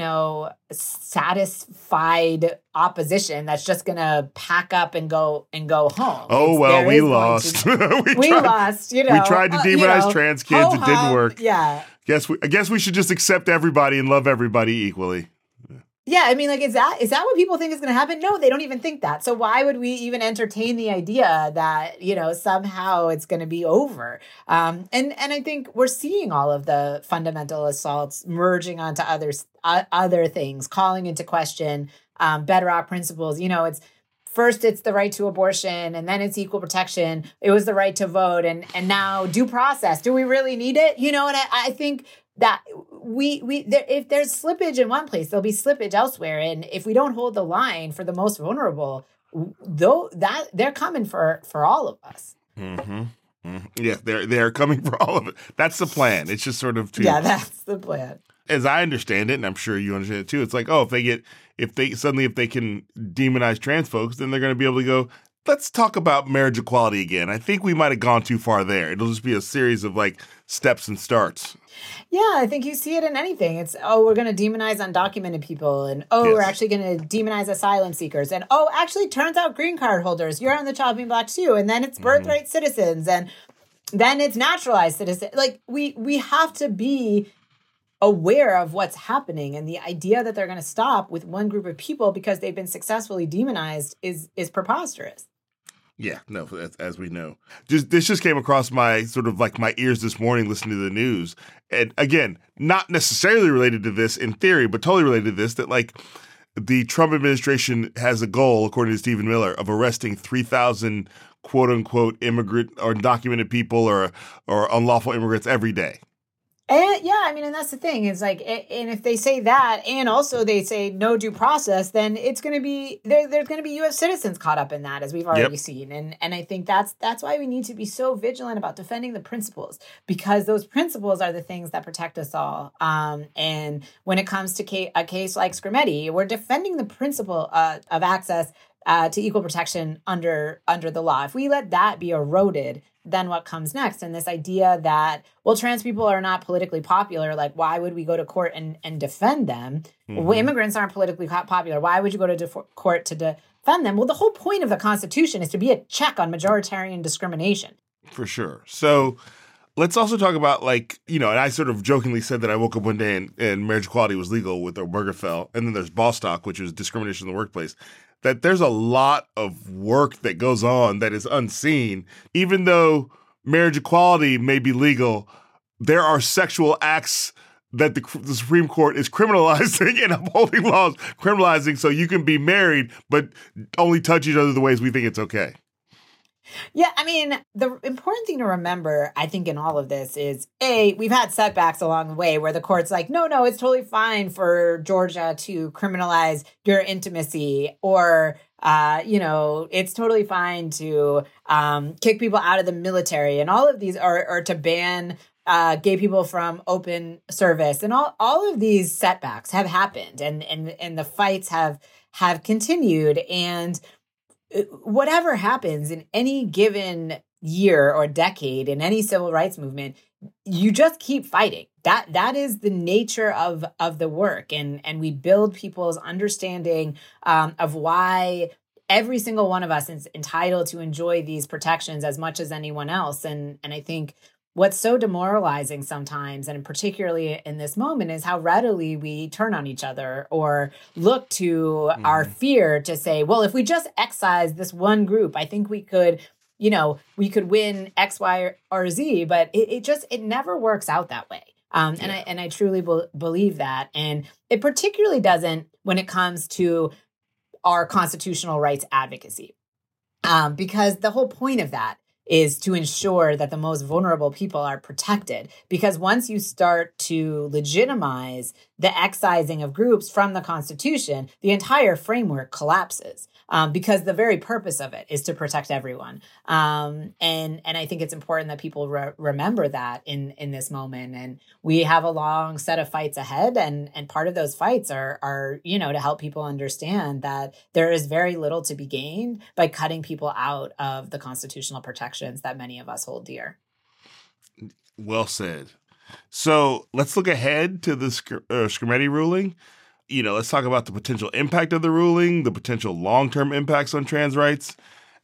[SPEAKER 2] satisfied opposition that's just going to pack up and go home.
[SPEAKER 1] Oh, well, we lost.
[SPEAKER 2] we lost,
[SPEAKER 1] We tried to demonize trans kids. It didn't work.
[SPEAKER 2] Yeah.
[SPEAKER 1] I guess we should just accept everybody and love everybody equally.
[SPEAKER 2] Yeah, I mean, is that what people think is going to happen? No, they don't even think that. So why would we even entertain the idea that, somehow it's going to be over? And I think we're seeing all of the fundamental assaults merging onto other things, calling into question bedrock principles. First it's the right to abortion, and then it's equal protection. It was the right to vote, and now due process. Do we really need it? And I think that if there's slippage in one place, there'll be slippage elsewhere. And if we don't hold the line for the most vulnerable, they're coming for all of us.
[SPEAKER 1] Mm-hmm. Mm-hmm. Yeah, they're coming for all of it. That's the plan. It's just sort of
[SPEAKER 2] that's the plan.
[SPEAKER 1] As I understand it, and I'm sure you understand it too, it's like, if they can demonize trans folks, then they're going to be able to go, let's talk about marriage equality again. I think we might have gone too far there. It'll just be a series of steps and starts.
[SPEAKER 2] Yeah, I think you see it in anything. It's, we're going to demonize undocumented people. And, we're actually going to demonize asylum seekers. And, actually, turns out green card holders, you're on the chopping block too. And then it's birthright citizens. And then it's naturalized citizens. We have to be aware of what's happening. And the idea that they're going to stop with one group of people because they've been successfully demonized is preposterous.
[SPEAKER 1] Yeah, no, as we know. This just came across my my ears this morning listening to the news. And again, not necessarily related to this in theory, but totally related to this, that the Trump administration has a goal, according to Stephen Miller, of arresting 3,000 quote unquote immigrant or undocumented people or unlawful immigrants every day.
[SPEAKER 2] And and that's the thing. It's and if they say that, and also they say no due process, then it's going to be there's going to be U.S. citizens caught up in that, as we've already seen. And I think that's why we need to be so vigilant about defending the principles, because those principles are the things that protect us all. And when it comes to a case like Skrmetti, we're defending the principle of access to equal protection under the law. If we let that be eroded, then what comes next? And this idea that, trans people are not politically popular, why would we go to court and defend them? Mm-hmm. Well, immigrants aren't politically popular. Why would you go to court to defend them? Well, the whole point of the Constitution is to be a check on majoritarian discrimination.
[SPEAKER 1] For sure. So let's also talk about and I sort of jokingly said that I woke up one day and marriage equality was legal with Obergefell. And then there's Bostock, which is discrimination in the workplace. That there's a lot of work that goes on that is unseen. Even though marriage equality may be legal, there are sexual acts that the Supreme Court is criminalizing and upholding laws criminalizing, so you can be married but only touch each other the ways we think it's okay.
[SPEAKER 2] Yeah, the important thing to remember, I think, in all of this is, we've had setbacks along the way where the court's no, it's totally fine for Georgia to criminalize your intimacy, or, it's totally fine to kick people out of the military, and all of these, or to ban gay people from open service, and all of these setbacks have happened, and the fights have continued, and whatever happens in any given year or decade in any civil rights movement, you just keep fighting. That is the nature of the work. And we build people's understanding of why every single one of us is entitled to enjoy these protections as much as anyone else. And I think what's so demoralizing sometimes, and particularly in this moment, is how readily we turn on each other or look to our fear to say, well, if we just excise this one group, I think we could, we could win X, Y, or Z, but it never works out that way. And I truly believe that. And it particularly doesn't when it comes to our constitutional rights advocacy, because the whole point of that is to ensure that the most vulnerable people are protected. Because once you start to legitimize the excising of groups from the Constitution, the entire framework collapses. Because the very purpose of it is to protect everyone. And I think it's important that people remember that in this moment. And we have a long set of fights ahead. And part of those fights are, to help people understand that there is very little to be gained by cutting people out of the constitutional protections that many of us hold dear.
[SPEAKER 1] Well said. So let's look ahead to the Skrmetti ruling. Let's talk about the potential impact of the ruling, the potential long-term impacts on trans rights,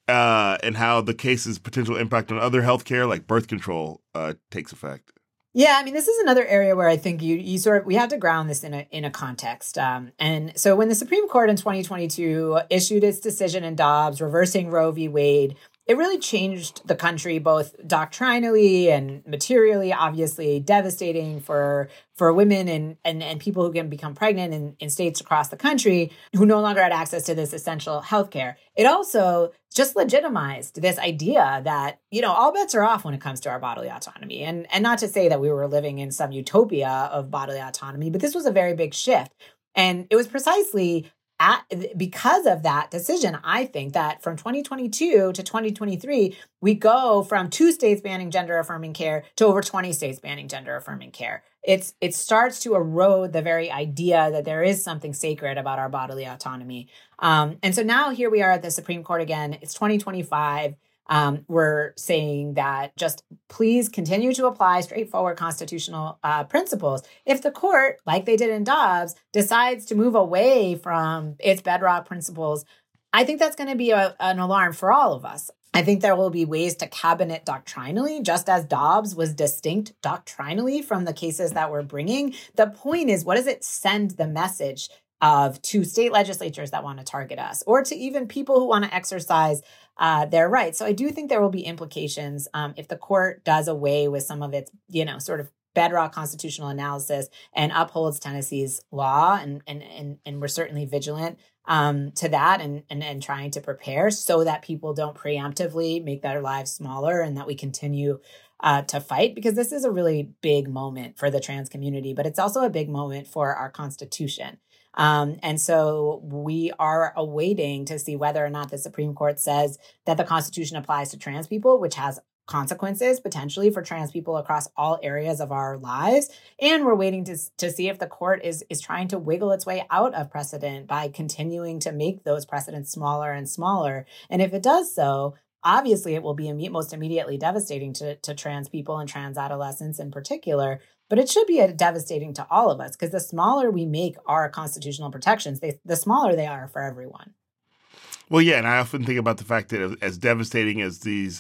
[SPEAKER 1] and how the case's potential impact on other healthcare, like birth control, takes effect.
[SPEAKER 2] Yeah, I mean, this is another area where I think we have to ground this in a context. And so when the Supreme Court in 2022 issued its decision in Dobbs, reversing Roe v. Wade, it really changed the country, both doctrinally and materially, obviously devastating for women and people who can become pregnant in states across the country who no longer had access to this essential healthcare. It also just legitimized this idea that, all bets are off when it comes to our bodily autonomy. And not to say that we were living in some utopia of bodily autonomy, but this was a very big shift. And it was precisely because of that decision, I think that from 2022 to 2023, we go from 2 states banning gender affirming care to over 20 states banning gender affirming care. It starts to erode the very idea that there is something sacred about our bodily autonomy. And so now here we are at the Supreme Court again. It's 2025. We're saying that just please continue to apply straightforward constitutional principles. If the court, like they did in Dobbs, decides to move away from its bedrock principles, I think that's going to be an alarm for all of us. I think there will be ways to cabinet doctrinally, just as Dobbs was distinct doctrinally from the cases that we're bringing. The point is, what does it send the message of to state legislatures that want to target us, or to even people who want to exercise their rights? So I do think there will be implications if the court does away with some of its, sort of bedrock constitutional analysis and upholds Tennessee's law. And we're certainly vigilant to that and trying to prepare so that people don't preemptively make their lives smaller and that we continue to fight, because this is a really big moment for the trans community, but it's also a big moment for our Constitution. And so we are awaiting to see whether or not the Supreme Court says that the Constitution applies to trans people, which has consequences potentially for trans people across all areas of our lives. And we're waiting to see if the court is trying to wiggle its way out of precedent by continuing to make those precedents smaller and smaller. And if it does so, obviously it will be most immediately devastating to trans people and trans adolescents in particular. But it should be devastating to all of us, because the smaller we make our constitutional protections, the smaller they are for everyone.
[SPEAKER 1] Well, yeah, and I often think about the fact that as devastating as the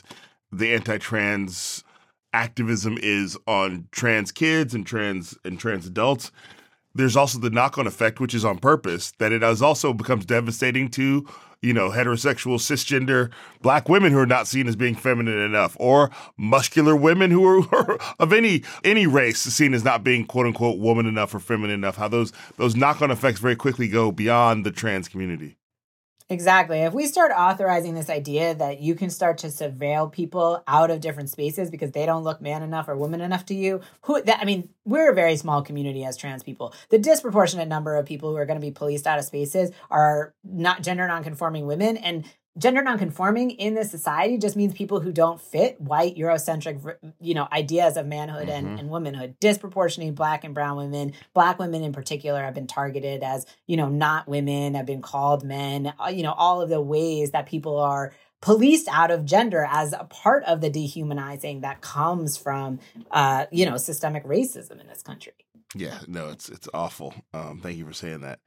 [SPEAKER 1] anti-trans activism is on trans kids and trans adults, there's also the knock-on effect, which is on purpose, that it also becomes devastating to heterosexual, cisgender Black women who are not seen as being feminine enough, or muscular women who are of any race seen as not being quote unquote woman enough or feminine enough. How those knock-on effects very quickly go beyond the trans community.
[SPEAKER 2] Exactly. If we start authorizing this idea that you can start to surveil people out of different spaces because they don't look man enough or woman enough to you, we're a very small community as trans people. The disproportionate number of people who are going to be policed out of spaces are not gender nonconforming women. And gender nonconforming in this society just means people who don't fit white Eurocentric, ideas of manhood and womanhood. Disproportionately Black and brown women, Black women in particular, have been targeted as, not women, have been called men, all of the ways that people are policed out of gender as a part of the dehumanizing that comes from, systemic racism in this country.
[SPEAKER 1] Yeah, no, it's awful. Thank you for saying that.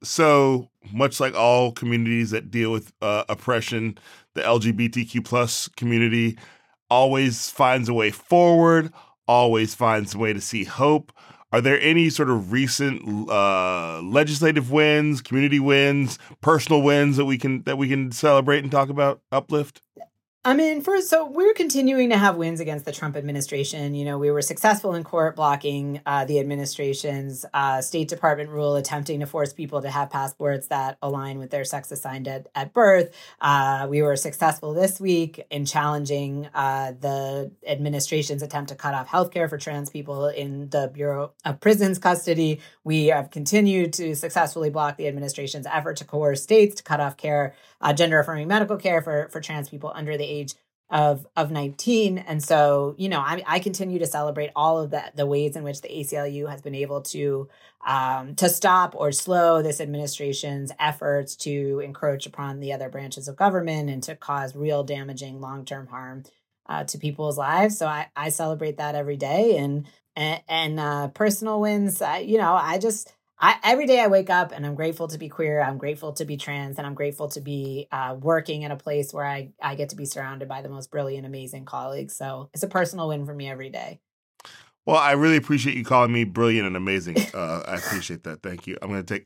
[SPEAKER 1] So much like all communities that deal with oppression, the LGBTQ plus community always finds a way forward, always finds a way to see hope. Are there any sort of recent legislative wins, community wins, personal wins that we can celebrate and talk about, uplift?
[SPEAKER 2] I mean, so we're continuing to have wins against the Trump administration. You know, we were successful in court blocking the administration's State Department rule attempting to force people to have passports that align with their sex assigned at birth. We were successful this week in challenging the administration's attempt to cut off healthcare for trans people in the Bureau of Prisons custody. We have continued to successfully block the administration's effort to coerce states to cut off care, gender-affirming medical care for trans people under the age of 19. And so, you know, I continue to celebrate all of the ways in which the ACLU has been able to stop or slow this administration's efforts to encroach upon the other branches of government and to cause real damaging long-term harm to people's lives. So I celebrate that every day. And personal wins, every day I wake up and I'm grateful to be queer. I'm grateful to be trans, and I'm grateful to be working in a place where I get to be surrounded by the most brilliant, amazing colleagues. So it's a personal win for me every day.
[SPEAKER 1] Well, I really appreciate you calling me brilliant and amazing. I appreciate that. Thank you. I'm going to take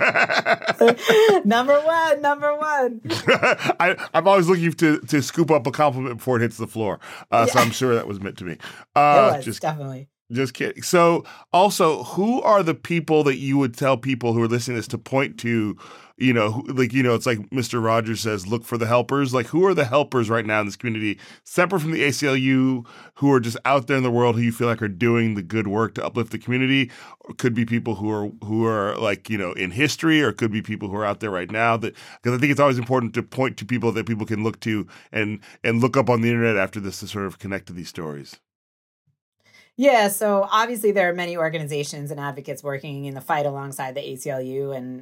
[SPEAKER 2] number one.
[SPEAKER 1] I'm always looking to scoop up a compliment before it hits the floor. So I'm sure that was meant to me.
[SPEAKER 2] It was, definitely.
[SPEAKER 1] Just kidding. So also, who are the people that you would tell people who are listening to this to point to, it's like Mr. Rogers says, look for the helpers. Like, who are the helpers right now in this community, separate from the ACLU, who are just out there in the world who you feel like are doing the good work to uplift the community? Or could be people who are like, in history, or could be people who are out there right now. Because I think it's always important to point to people that people can look to and look up on the internet after this to sort of connect to these stories.
[SPEAKER 2] Yeah, so obviously there are many organizations and advocates working in the fight alongside the ACLU, and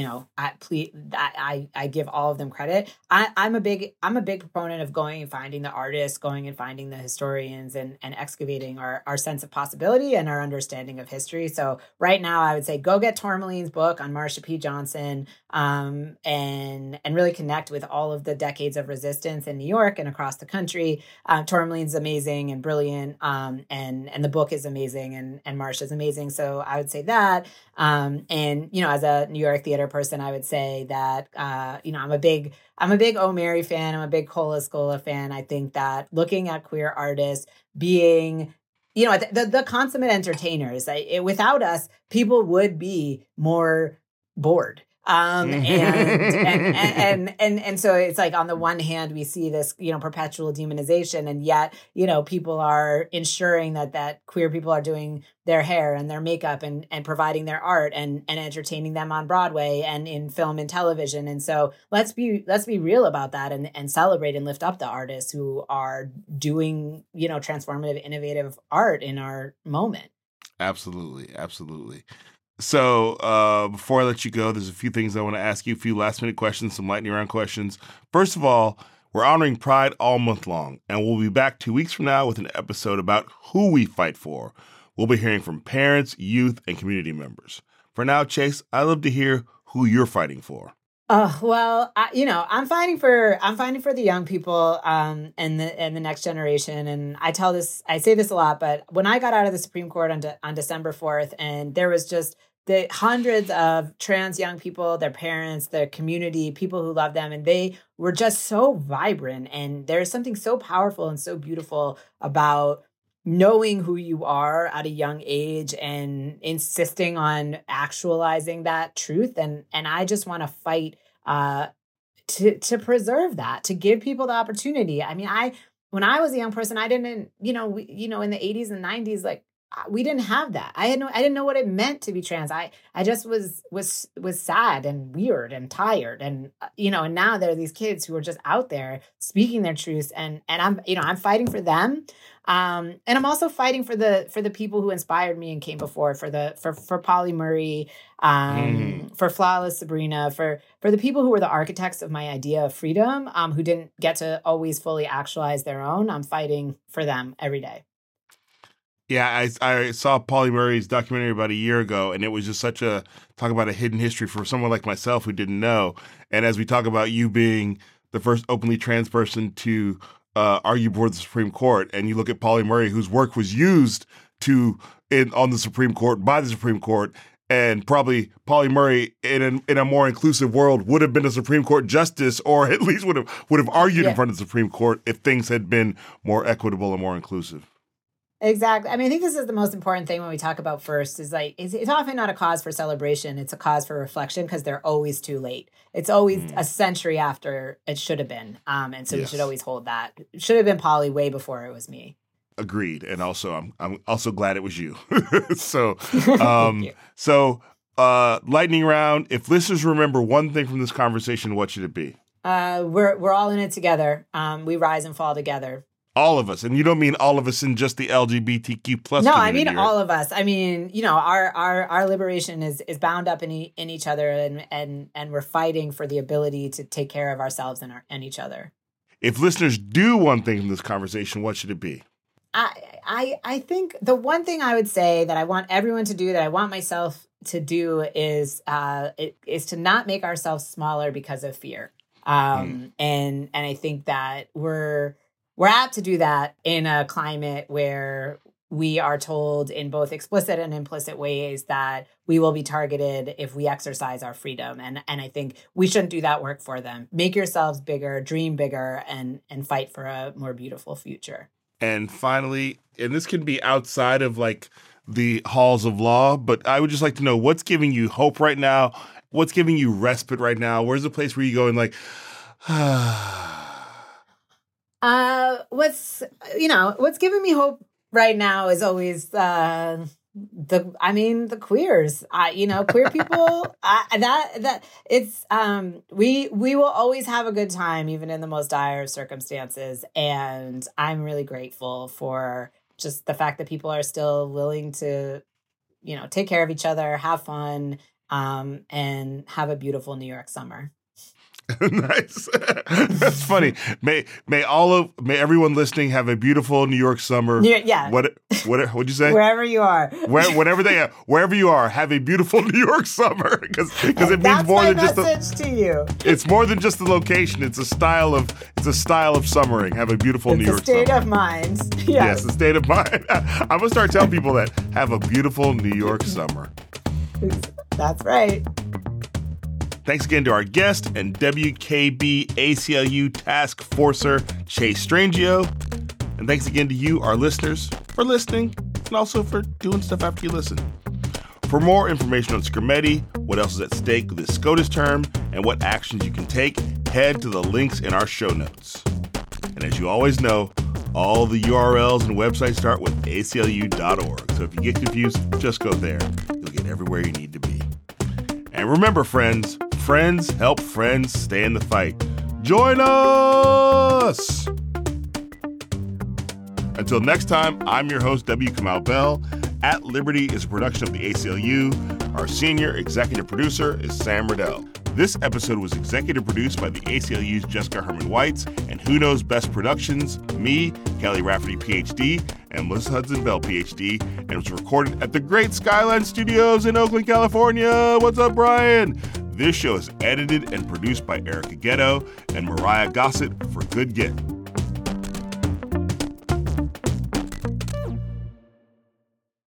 [SPEAKER 2] I give all of them credit. I'm a big proponent of going and finding the artists, going and finding the historians, and excavating our sense of possibility and our understanding of history. So right now, I would say go get Tourmaline's book on Marsha P. Johnson, and really connect with all of the decades of resistance in New York and across the country. Tourmaline's amazing and brilliant, and the book is amazing, and Marsha's amazing. So I would say that. And, as a New York theater person, I would say that, I'm a big Oh Mary fan. I'm a big Cola Scola fan. I think that looking at queer artists being, the consummate entertainers, without us, people would be more bored. And so it's like, on the one hand, we see this, perpetual demonization, and yet, people are ensuring that queer people are doing their hair and their makeup and providing their art and entertaining them on Broadway and in film and television. And so let's be real about that and celebrate and lift up the artists who are doing, transformative, innovative art in our moment.
[SPEAKER 1] Absolutely. Absolutely. So before I let you go, there's a few things I want to ask you, a few last-minute questions, some lightning round questions. First of all, we're honoring Pride all month long, and we'll be back 2 weeks from now with an episode about who we fight for. We'll be hearing from parents, youth, and community members. For now, Chase, I'd love to hear who you're fighting for.
[SPEAKER 2] Well, I'm fighting for the young people and the next generation. And I say this a lot, but when I got out of the Supreme Court on December 4th, and there was just the hundreds of trans young people, their parents, their community, people who love them, and they were just so vibrant. And there's something so powerful and so beautiful about knowing who you are at a young age and insisting on actualizing that truth. And I just want to fight to preserve that, to give people the opportunity. I mean, when I was a young person, I didn't, in the 80s and 90s, like, we didn't have that. I didn't know what it meant to be trans. I just was sad and weird and tired. And, and now there are these kids who are just out there speaking their truths, and I'm fighting for them. And I'm also fighting for the people who inspired me and came before, for Polly Murray, for Flawless Sabrina, for the people who were the architects of my idea of freedom, who didn't get to always fully actualize their own. I'm fighting for them every day.
[SPEAKER 1] Yeah, I saw Polly Murray's documentary about a year ago, and it was just talk about a hidden history for someone like myself who didn't know. And as we talk about you being the first openly trans person to argue before the Supreme Court, and you look at Pauli Murray, whose work was used on the Supreme Court by the Supreme Court, and probably Pauli Murray in a more inclusive world would have been a Supreme Court justice, or at least would have argued in front of the Supreme Court if things had been more equitable and more inclusive.
[SPEAKER 2] Exactly. I mean, I think this is the most important thing when we talk about first is like, it's often not a cause for celebration. It's a cause for reflection because they're always too late. It's always a century after it should have been. And so we should always hold that. It should have been Pauli way before it was me.
[SPEAKER 1] Agreed. And also, I'm also glad it was you. So, lightning round. If listeners remember one thing from this conversation, what should it be?
[SPEAKER 2] We're all in it together. We rise and fall together.
[SPEAKER 1] All of us. And you don't mean all of us in just the LGBTQ plus
[SPEAKER 2] No,
[SPEAKER 1] community,
[SPEAKER 2] I mean all of us. I mean, our liberation is bound up in each other, and we're fighting for the ability to take care of ourselves and each other.
[SPEAKER 1] If listeners do one thing from this conversation, what should it be?
[SPEAKER 2] I think the one thing I would say that I want everyone to do, that I want myself to do, is to not make ourselves smaller because of fear. And I think that we're apt to do that in a climate where we are told in both explicit and implicit ways that we will be targeted if we exercise our freedom. And I think we shouldn't do that work for them. Make yourselves bigger, dream bigger, and fight for a more beautiful future.
[SPEAKER 1] And finally, and this can be outside of like the halls of law, but I would just like to know what's giving you hope right now? What's giving you respite right now? Where's the place where you go and like,
[SPEAKER 2] what's giving me hope right now is always the queers. Queer people. We will always have a good time, even in the most dire circumstances. And I'm really grateful for just the fact that people are still willing to, take care of each other, have fun, and have a beautiful New York summer.
[SPEAKER 1] Nice. That's funny. May everyone listening have a beautiful New York summer.
[SPEAKER 2] Yeah.
[SPEAKER 1] What'd you say?
[SPEAKER 2] Wherever you are.
[SPEAKER 1] Wherever you are, have a beautiful New York summer, because it means more than just
[SPEAKER 2] message to you.
[SPEAKER 1] It's more than just the location. It's a style of summering. Have a beautiful New York summer.
[SPEAKER 2] It's a state of mind.
[SPEAKER 1] Yes, a state of mind. I'm gonna start telling people that. Have a beautiful New York summer.
[SPEAKER 2] That's right.
[SPEAKER 1] Thanks again to our guest and WKB ACLU task forcer, Chase Strangio. And thanks again to you, our listeners, for listening and also for doing stuff after you listen. For more information on Scrimeti, what else is at stake with this SCOTUS term, and what actions you can take, head to the links in our show notes. And as you always know, all the URLs and websites start with aclu.org. So if you get confused, just go there. You'll get everywhere you need to be. And remember, friends help friends stay in the fight. Join us! Until next time, I'm your host, W. Kamau Bell. At Liberty is a production of the ACLU. Our senior executive producer is Sam Riddell. This episode was executive produced by the ACLU's Jessica Herman Whites and Who Knows Best Productions, me, Kelly Rafferty, PhD, and Melissa Hudson Bell, PhD, and was recorded at the Great Skyline Studios in Oakland, California. What's up, Brian? This show is edited and produced by Erica Ghetto and Mariah Gossett for Good Get.